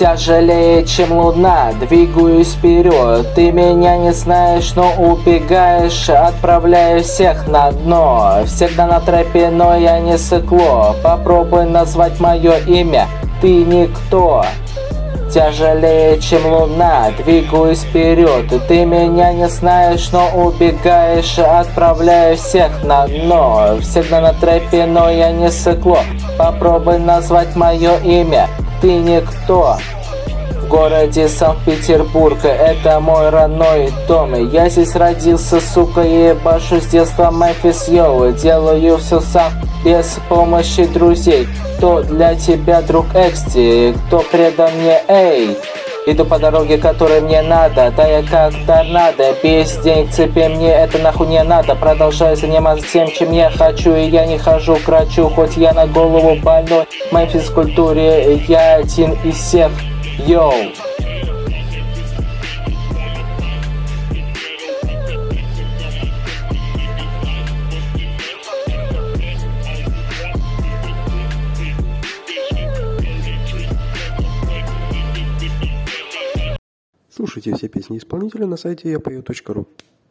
Тяжелее, чем луна, двигаюсь вперед. Ты меня не знаешь, но убегаешь, отправляя всех на дно. Всегда на тропе, но я не сыкло. Попробуй назвать мое имя, ты никто. Тяжелее, чем луна, двигаюсь вперед. Ты меня не знаешь, но убегаешь, отправляя всех на дно. Всегда на тропе, но я не сыкло. Попробуй назвать мое имя, ты никто. В городе Санкт-Петербург, это мой родной дом. Я здесь родился, сука, и ебашу с детства Мемфис, йоу. Делаю все сам, без помощи друзей. Кто для тебя друг Эксти, кто предан мне, эй? Иду по дороге, которой мне надо, да я как торнадо. Без денег в цепи, мне это нахуй не надо. Продолжаю заниматься тем, чем я хочу, и я не хожу к врачу, хоть я на голову больной. В моей физкультуре я один из всех, йоу. Слушайте все песни исполнителя на сайте yapeo.ru.